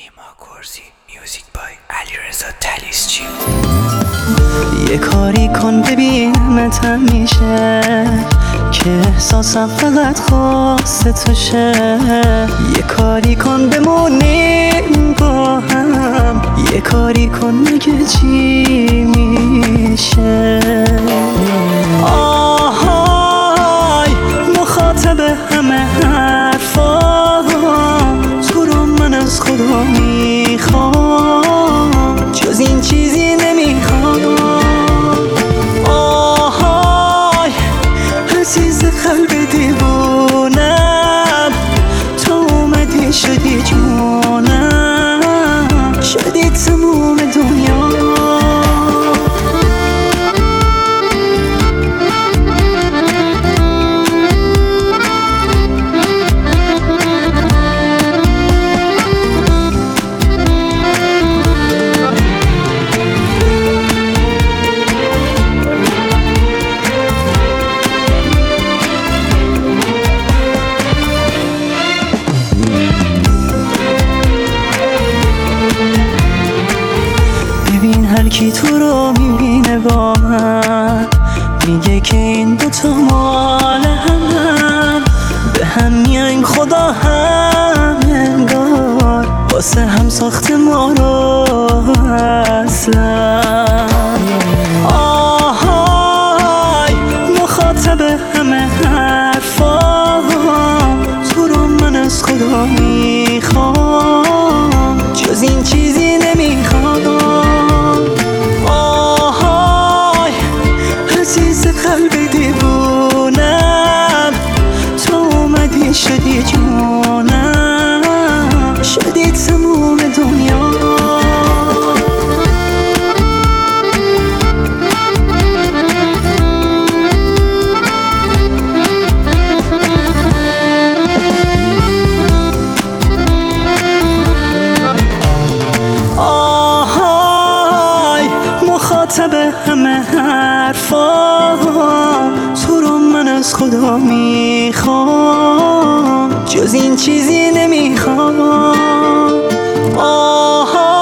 نیما کرسی میوزیک بای علیرضا طلیسچی. یه کاری کن ببینمت همیشه که احساسم فقط خواست توشه. یه کاری کن بمونیم با هم، یه کاری کن مگه چی میشه. آهای مخاطب همه حرفام، تو رو من از خدا میخوام، جز این چیزی نمیخوام. آهای عزیز قلب دیوونم، تو اومدی شدی جونم، شدی تموم دنیا. هر کی تو رو میبینه با من، میگه که این دوتا مال همن، به هم میایم خدا هم انگار، واسه هم ساخت ما رو اصلا. آهای مخاطب همه حرفام، تو رو من از خدا میخوام، جز این چیزی نمیخوام. عزیز قلب دیوونم، تو اومدی شدی جونم، شدی تموم دنیا. آهای مخاطب همه حرفام، تو رو من از خدا میخوام، جز این چیزی نمیخوام.